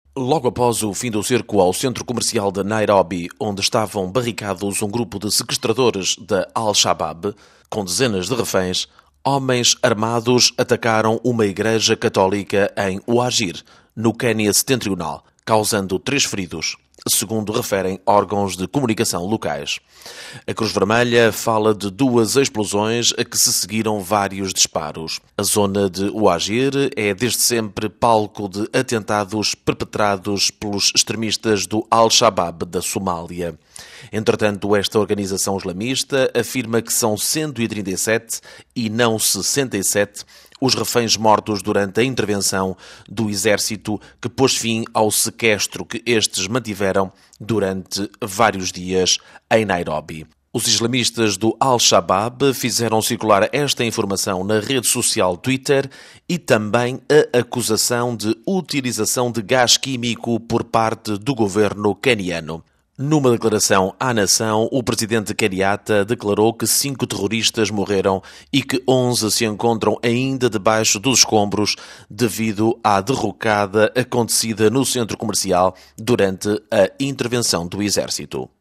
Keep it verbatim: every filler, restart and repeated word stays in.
Logo após o fim do cerco ao centro comercial de Nairobi, onde estavam barricados um grupo de sequestradores da Al-Shabaab, com dezenas de reféns, homens armados atacaram uma igreja católica em Wajir, no Quênia setentrional, causando três feridos, segundo referem órgãos de comunicação locais. A Cruz Vermelha fala de duas explosões a que se seguiram vários disparos. A zona de Wajir é desde sempre palco de atentados perpetrados pelos extremistas do Al-Shabaab da Somália. Entretanto, esta organização islamista afirma que são cento e trinta e sete e não sessenta e sete os reféns mortos durante a intervenção do exército que pôs fim ao sequestro que estes mantiveram durante vários dias em Nairobi. Os islamistas do Al-Shabaab fizeram circular esta informação na rede social Twitter e também a acusação de utilização de gás químico por parte do governo queniano. Numa declaração à nação, o presidente Kenyatta declarou que cinco terroristas morreram e que onze se encontram ainda debaixo dos escombros devido à derrocada acontecida no centro comercial durante a intervenção do exército.